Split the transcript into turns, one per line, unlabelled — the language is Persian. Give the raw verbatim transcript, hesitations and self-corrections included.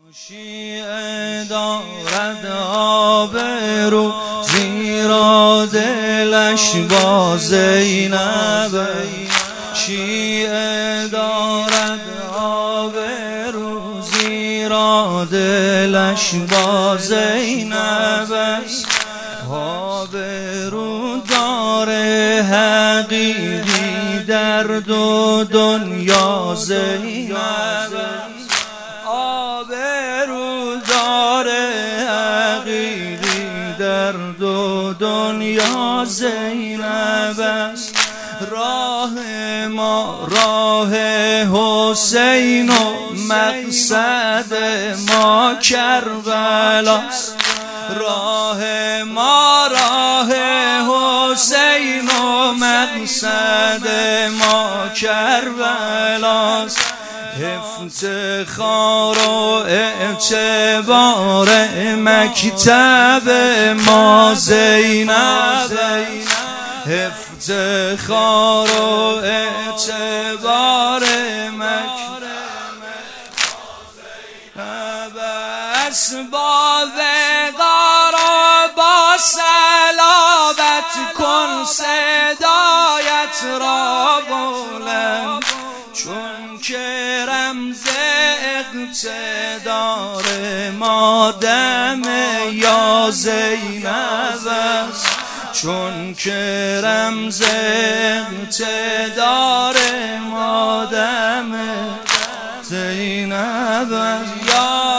شیعه دارد آبرو زیرا دلش با زینب، شیعه دارد آبرو زیرا دلش با زینب، آبرو داره حقیقی در دو دنیا زینب، آبرو داره حقیقی در دو دنیا زینب است. راه ما راه حسین و مقصد ما کربلاست، راه ما راه حسین و مقصد ما کربلاست. افتخار و اعتبار مکتب ما زینب، افتخار و اعتبار مکتب اسباب غارا با صلابت کن صدایت را بلند، چون که رمز اقتدار ما دم یا زینب است، چون که رمز اقتدار ما دم زینب است. یا